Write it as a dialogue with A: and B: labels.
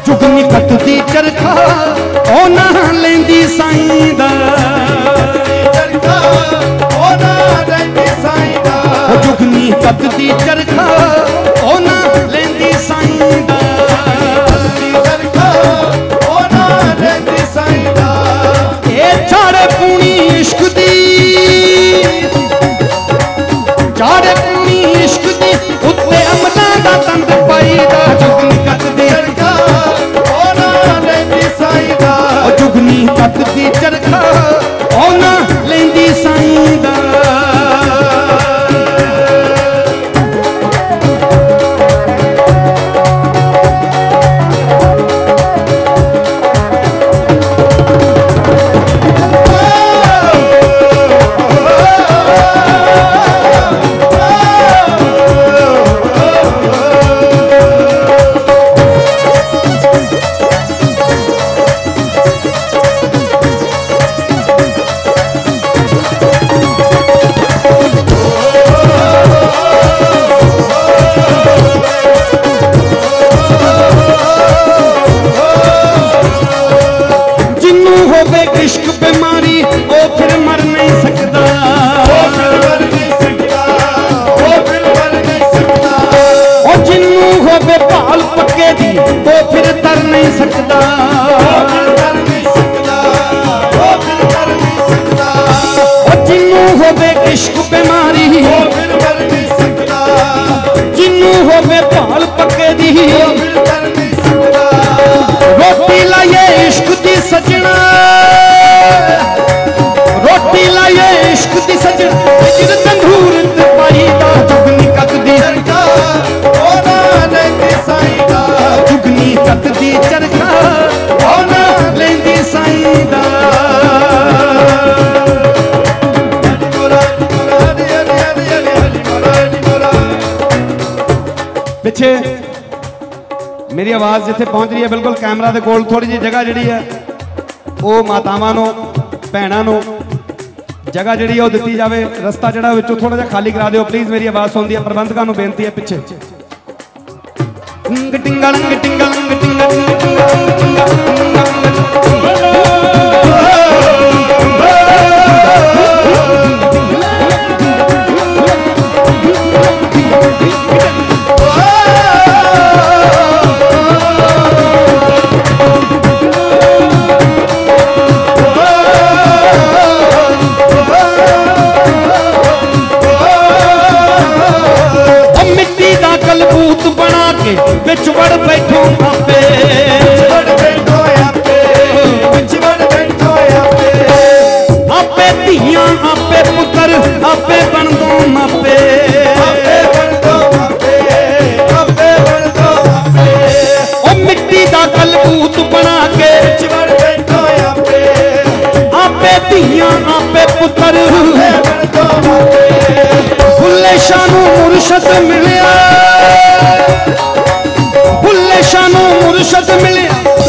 A: जुगनी कतदी चरखा ओ ना लेंदी साईं दा,
B: चरखा ओ ना लेंदी साईं दा,
A: जुगनी कतदी चरखा ओ ना लेंदी साईं दा,
B: चरखा ओ ना लेंदी साईं दा।
A: ए चाड़े पूनी इश्क दी, चाड़े पूनी इश्क दी उत्ते अमना दा तंद पाई दा, जुगनी कतदी
B: चरखा ओ ना लेंदी साईं दा,
A: जुगनी कतदी चरखा ओ ना लेंदी साईं दा। इश्क बीमारी ओ फिर मर नहीं सकता,
B: ओ फिर मर नहीं सकता, ओ फिर मर नहीं सकता।
A: ओ जिन्नू होवे भाल पक्के दी ओ फिर तर नहीं सकता,
B: ओ फिर तर नहीं सकता, ओ फिर तर नहीं सकता।
A: ओ जिन्नू होवे इश्क बीमारी
B: ओ फिर मर नहीं सकता,
A: जिन्नू होवे भाल पक्के दी
B: ओ फिर तर नहीं सकता।
A: रोटी लाए इश्क दी सजना, रोटी लाए इश्क दी सजना जिर तंदूर ते पाई दा, जुगनी कतदी
B: चरखा ओ ना लेंदी साईं दा,
A: जुगनी कतदी चरखा ओ ना लेंदी साईं दा।
B: हरि मोला हरि हरि हरि हरि हरि मोला हरि मोला।
A: पिछे मेरी आवाज जिथे पहुंच रही है बिल्कुल कैमरा दे कोल थोड़ी जी जगह जिहड़ी है वो मातावां नूं भैणां नूं जगह जिहड़ी है वो दित्ती जावे, रस्ता जिहड़ा विचों थोड़ा जिहा खाली करा दिओ प्लीज। मेरी आवाज सुनदी है, प्रबंधकां नूं बेनती है पिछे टिंग टिंगा लंग टिंगा लंग टिंगा टिंगा टिंगा बिच वड़ बैठो आपे,
B: वड़ बैठो आपे, बिच वड़ बैठो आपे।
A: आपे धियां आपे पुत्र आपे बन दो मापे,
B: आपे बन दो मापे, आपे बन दो मापे।
A: ओ मिट्टी दा कलबूत बना के
B: बिच वड़ बैठो आपे,
A: आपे धियां आपे पुत्र
B: आपे बन दो मापे।
A: भुल्ले शानू मुर्शद मिलिया, भुल्ले शानू मुर्शद मिलिया